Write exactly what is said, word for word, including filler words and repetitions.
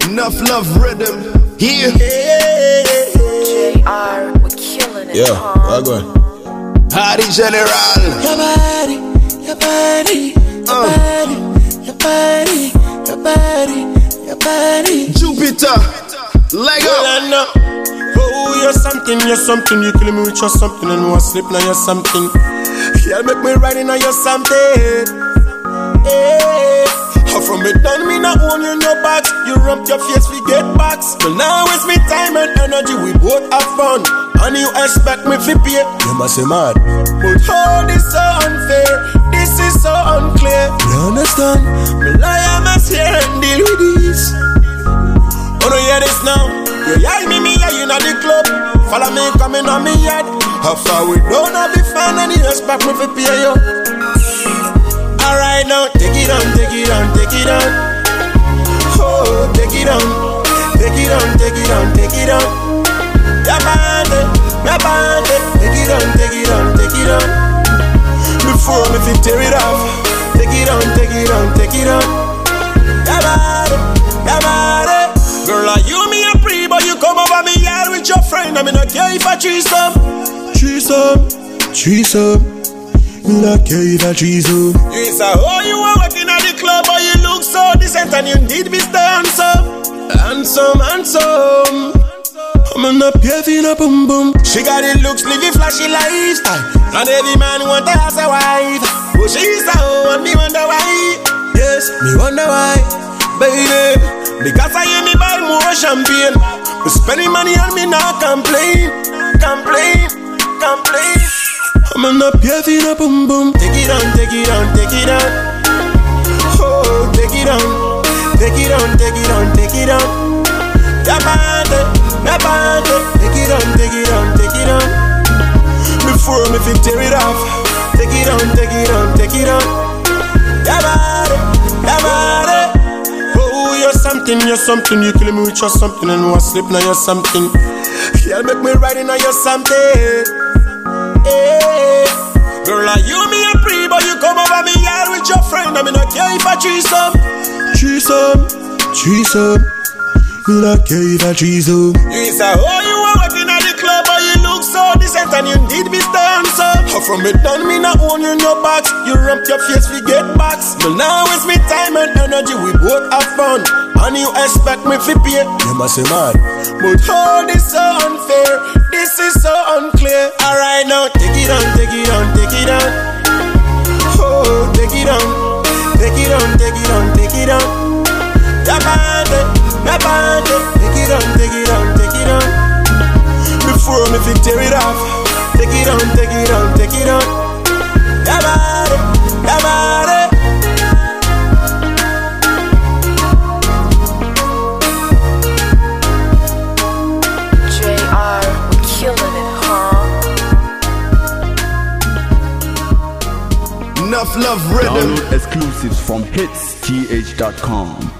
Enough love rhythm. Yeah. J R, we're killing it. Yeah, huh? we're going. Hardy General. Your body, your body, your Uh. body, your body, your body, your body. Jupiter. Lego. Well, I know. Oh, you're something, you're something. You kill me with your something, and I slip now you're something. Yeah, make me right in on your something. Hey. How from it done, me not own you in your box. You rump your face, we get box. But now it's me time and energy, we both have fun. And you expect me to pay, you must say mad. But how this so unfair, this is so unclear. You understand? Me lie, must hear and deal with this. Oh no, hear this now. You hear me, me, yeah, you know the club. Follow me, coming on me yard. How far we don't have the fun and you expect me to pay you. Alright now, take it on, take it on, take it on. Oh, take it on, take it on, take it on, take it on. Ya bande, ya bande, take it on, take it on, take it on. Before me fi tear it off, take it on, take it on, take it on. Ya bande, ya bande. Girl, are you me a pre, but you come over me yard with your friend. I mean, I care if I threesome, threesome, threesome. Me not care if I threesome. You say, oh, you are working at the club, but you look so decent and you need be handsome, handsome, handsome. I'm not paving a boom boom. She got it looks, living flashy lifestyle, and every man want her as a wife. But she's a hoe and me wonder why. Yes, me wonder why, baby. Because I hear me buy more champagne. We spending money on me now complain, complain, complain. I'm not paving a boom boom. Take it on, take it on, take it on. Oh, take it on, take it on, take it on, take it on. Ya bande, ya bande. Take it on, take it on, take it on. Before me fi tear it off, take it on, take it on, take it on. Ya bande, ya bande. Oh, you're something, you're something. You kill me with your something, and I slip now you're something. Yeah, make me right in on your something. Hey. Girl, are you me a pre, but you come over me yard with your friend. I mean, I care if I threesome, threesome, threesome. Me not care if I threesome. You say, oh, you are working at the club, but you look so decent and you need be handsome. How from it done, me not own you in your box. You rump your face, we get box. But now it's me time and energy, we both have fun. And you expect me to pay, you must say mad. But how this so unfair, this is so unclear. Alright now, take it on, take it on, take it on. Oh, take it on, take it on, take it on, take it on. Ya bande, ya bande. Take it on, take it on, take it on. Before me fi tear it off, take it on, take it on, take it on. Ya bande, ya bande. Enough love rhythm. Download exclusives from hits t h dot com.